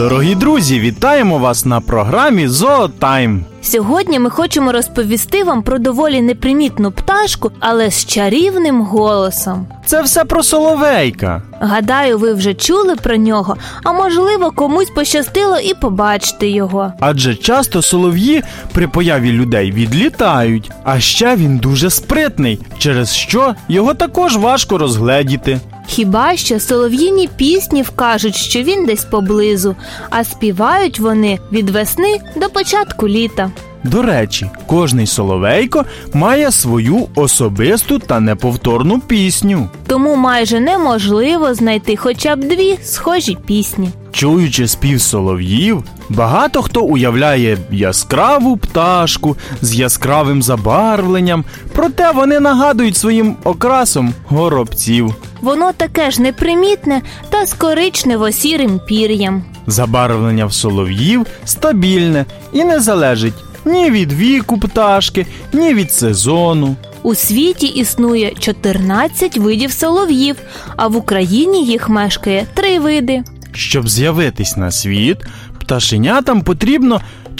Дорогі друзі, вітаємо вас на програмі «Зоотайм». Сьогодні ми хочемо розповісти вам про доволі непримітну пташку, але з чарівним голосом. Це все про соловейка. Гадаю, ви вже чули про нього, а можливо, комусь пощастило і побачити його. Адже часто солов'ї при появі людей відлітають, а ще він дуже спритний, через що його також важко розгледіти. Хіба що солов'їні пісні вкажуть, що він десь поблизу, а співають вони від весни до початку літа. До речі, кожний соловейко має свою особисту та неповторну пісню. Тому майже неможливо знайти хоча б дві схожі пісні. Чуючи спів солов'їв, багато хто уявляє яскраву пташку з яскравим забарвленням, проте вони нагадують своїм окрасом горобців. Воно таке ж непримітне та з коричнево-сірим пір'ям. Забарвлення в солов'їв стабільне і не залежить ні від віку пташки, ні від сезону. У світі існує 14 видів солов'їв, а в Україні їх мешкає 3 види. Щоб з'явитись на світ, пташенятам потрібно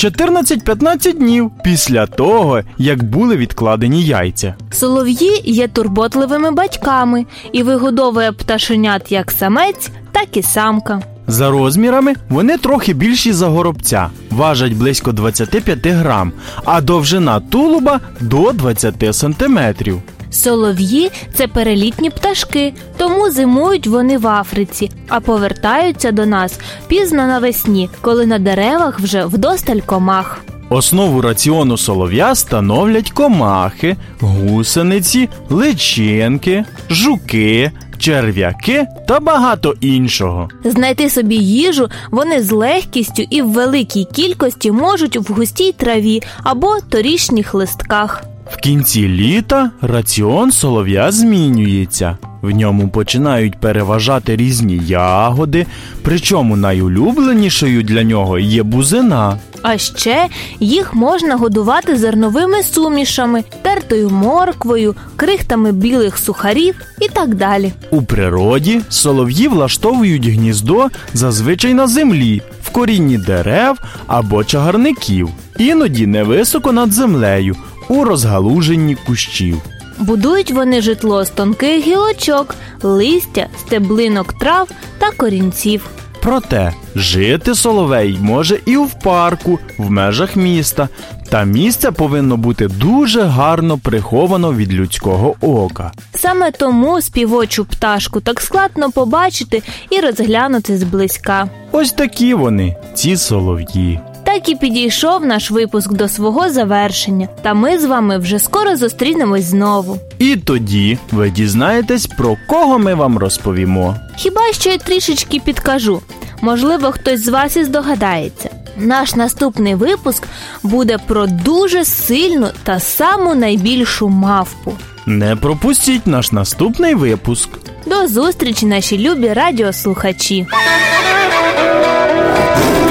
14-15 днів після того, як були відкладені яйця. Солов'ї є турботливими батьками і вигодовує пташенят як самець, так і самка. За розмірами вони трохи більші за горобця, важать близько 25 грам, а довжина тулуба до 20 сантиметрів. Солов'ї – це перелітні пташки, тому зимують вони в Африці, а повертаються до нас пізно навесні, коли на деревах вже вдосталь комах. Основу раціону солов'я становлять комахи, гусениці, личинки, жуки, черв'яки та багато іншого. Знайти собі їжу вони з легкістю і в великій кількості можуть в густій траві або торішніх листках. В кінці літа раціон солов'я змінюється. В ньому починають переважати різні ягоди, причому найулюбленішою для нього є бузина. А ще їх можна годувати зерновими сумішами, тертою морквою, крихтами білих сухарів і так далі. У природі солов'ї влаштовують гніздо зазвичай на землі, в корінні дерев або чагарників, іноді невисоко над землею, у розгалуженні кущів. Будують вони житло з тонких гілочок, листя, стеблинок трав та корінців. Проте жити соловей може і в парку, в межах міста, та місце повинно бути дуже гарно приховано від людського ока. Саме тому співочу пташку так складно побачити і розглянути зблизька. Ось такі вони, ці солов'ї. Так і підійшов наш випуск до свого завершення, та ми з вами вже скоро зустрінемось знову. І тоді ви дізнаєтесь, про кого ми вам розповімо. Хіба що я трішечки підкажу. Можливо, хтось з вас і здогадається. Наш наступний випуск буде про дуже сильну та саму найбільшу мавпу. Не пропустіть наш наступний випуск. До зустрічі, наші любі радіослухачі!